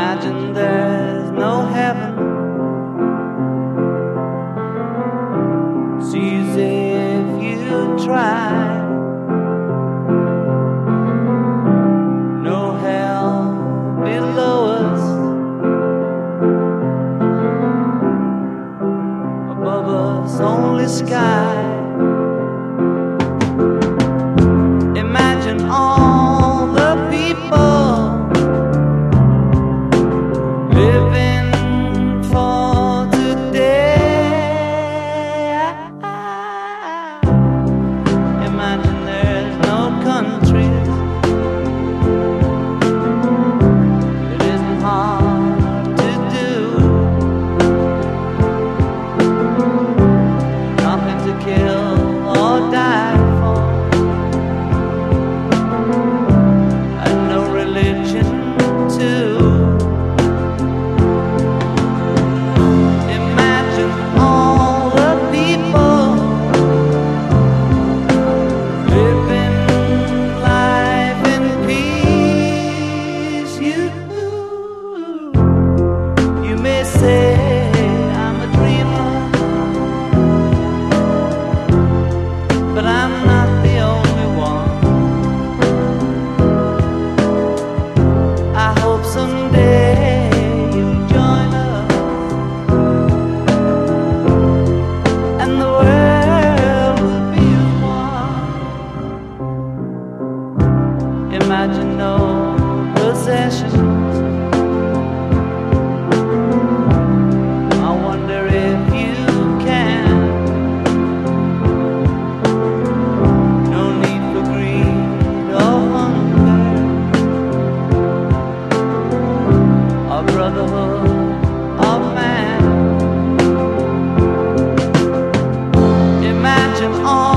Imagine there's no heaven. It's easy if you try. No hell below us, above us only sky. Imagine all the people living for today. Imagine there's no countries. It isn't hard to do. Nothing to kill or die for, and no religion too. Imagine all the people living life in peace. You may say I'm a dreamer, but I'm not the only one. I hope someday you'll join us, and the world will be as one. Imagine no possessions. I wonder if you can. No need for greed or hunger, or brotherhood of man. Imagine all